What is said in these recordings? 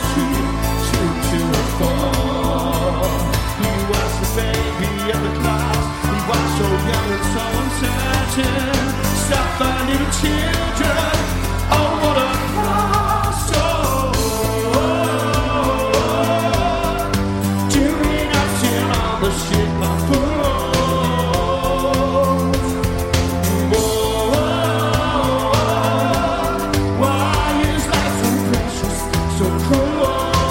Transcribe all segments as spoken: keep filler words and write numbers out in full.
two, two to a four. He was the baby of the class. He was so young and so uncertain. Suffer little children. Oh, what a loss! Oh, doing up till all the shit my fools. Whoa, why is life so precious, so cruel?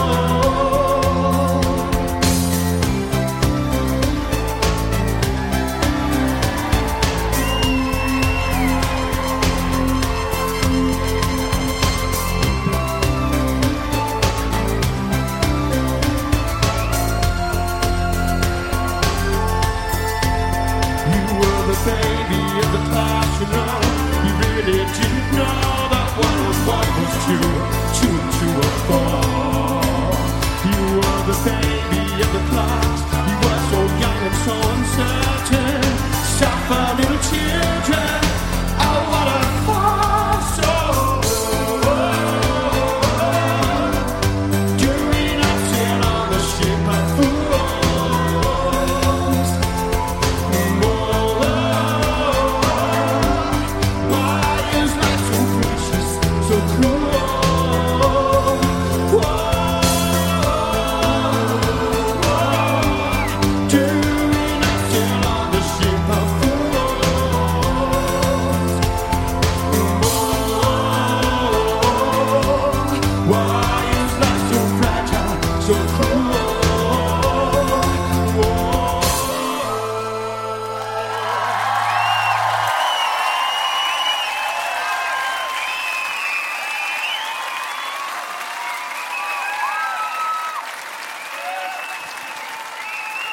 The baby of the class, you know, you really didn't know that one was one was two, two to a four. You were the baby of the class. You were so young and so uncertain. Suffer little children. Oh, what a farce! Oh, doing up till all the shit my fools. So cruel. Whoa, doing up till all the shit my fools. Whoa, why is life so fragile, so cruel?